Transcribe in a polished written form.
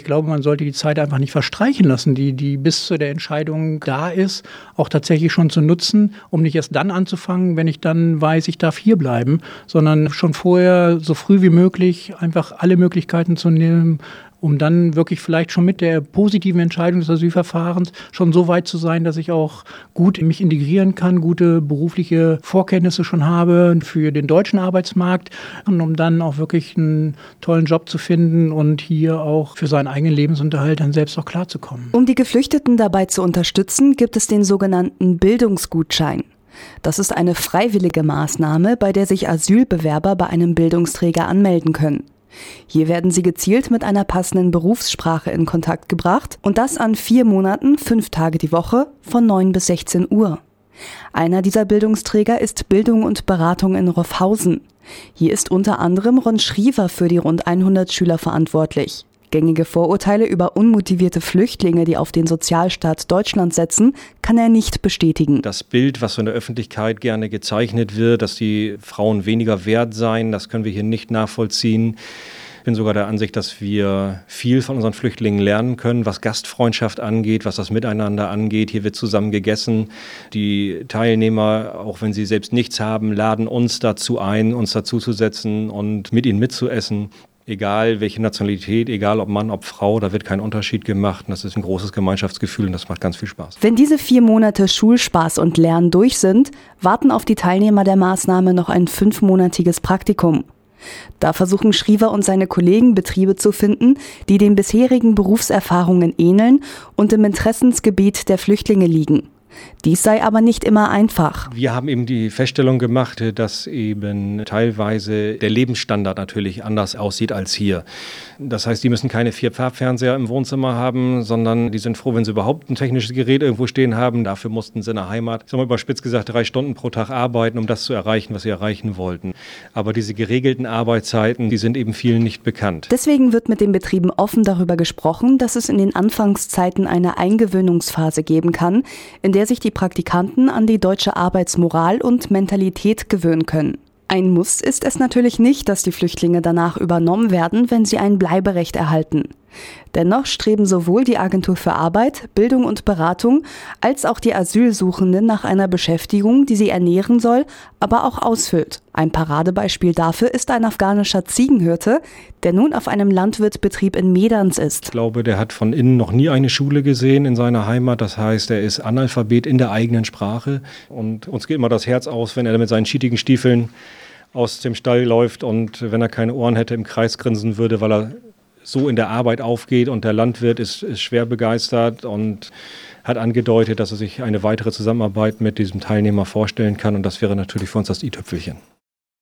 Ich glaube, man sollte die Zeit einfach nicht verstreichen lassen, die bis zu der Entscheidung da ist, auch tatsächlich schon zu nutzen, um nicht erst dann anzufangen, wenn ich dann weiß, ich darf hier bleiben, sondern schon vorher so früh wie möglich einfach alle Möglichkeiten zu nehmen, um dann wirklich vielleicht schon mit der positiven Entscheidung des Asylverfahrens schon so weit zu sein, dass ich auch gut mich integrieren kann, gute berufliche Vorkenntnisse schon habe für den deutschen Arbeitsmarkt, und um dann auch wirklich einen tollen Job zu finden und hier auch für seinen eigenen Lebensunterhalt dann selbst auch klarzukommen. Um die Geflüchteten dabei zu unterstützen, gibt es den sogenannten Bildungsgutschein. Das ist eine freiwillige Maßnahme, bei der sich Asylbewerber bei einem Bildungsträger anmelden können. Hier werden sie gezielt mit einer passenden Berufssprache in Kontakt gebracht und das an 4 Monaten, 5 Tage die Woche von 9 bis 16 Uhr. Einer dieser Bildungsträger ist Bildung und Beratung in Roffhausen. Hier ist unter anderem Ron Schriever für die rund 100 Schüler verantwortlich. Gängige Vorurteile über unmotivierte Flüchtlinge, die auf den Sozialstaat Deutschland setzen, kann er nicht bestätigen. Das Bild, was von der Öffentlichkeit gerne gezeichnet wird, dass die Frauen weniger wert seien, das können wir hier nicht nachvollziehen. Ich bin sogar der Ansicht, dass wir viel von unseren Flüchtlingen lernen können, was Gastfreundschaft angeht, was das Miteinander angeht. Hier wird zusammen gegessen. Die Teilnehmer, auch wenn sie selbst nichts haben, laden uns dazu ein, uns dazuzusetzen und mit ihnen mitzuessen. Egal welche Nationalität, egal ob Mann, ob Frau, da wird kein Unterschied gemacht. Und das ist ein großes Gemeinschaftsgefühl und das macht ganz viel Spaß. Wenn diese 4 Monate Schulspaß und Lernen durch sind, warten auf die Teilnehmer der Maßnahme noch ein 5-monatiges Praktikum. Da versuchen Schriever und seine Kollegen, Betriebe zu finden, die den bisherigen Berufserfahrungen ähneln und im Interessensgebiet der Flüchtlinge liegen. Dies sei aber nicht immer einfach. Wir haben eben die Feststellung gemacht, dass eben teilweise der Lebensstandard natürlich anders aussieht als hier. Das heißt, die müssen keine 4-Farbfernseher im Wohnzimmer haben, sondern die sind froh, wenn sie überhaupt ein technisches Gerät irgendwo stehen haben. Dafür mussten sie in der Heimat, sagen wir überspitzt gesagt, 3 Stunden pro Tag arbeiten, um das zu erreichen, was sie erreichen wollten. Aber diese geregelten Arbeitszeiten, die sind eben vielen nicht bekannt. Deswegen wird mit den Betrieben offen darüber gesprochen, dass es in den Anfangszeiten eine Eingewöhnungsphase geben kann, in der sich die Praktikanten an die deutsche Arbeitsmoral und Mentalität gewöhnen können. Ein Muss ist es natürlich nicht, dass die Flüchtlinge danach übernommen werden, wenn sie ein Bleiberecht erhalten. Dennoch streben sowohl die Agentur für Arbeit, Bildung und Beratung als auch die Asylsuchenden nach einer Beschäftigung, die sie ernähren soll, aber auch ausfüllt. Ein Paradebeispiel dafür ist ein afghanischer Ziegenhirte, der nun auf einem Landwirtsbetrieb in Medanz ist. Ich glaube, der hat von innen noch nie eine Schule gesehen in seiner Heimat. Das heißt, er ist Analphabet in der eigenen Sprache. Und uns geht immer das Herz aus, wenn er mit seinen schietigen Stiefeln aus dem Stall läuft und wenn er keine Ohren hätte, im Kreis grinsen würde, weil er so in der Arbeit aufgeht. Und der Landwirt ist schwer begeistert und hat angedeutet, dass er sich eine weitere Zusammenarbeit mit diesem Teilnehmer vorstellen kann. Und das wäre natürlich für uns das i-Tüpfelchen.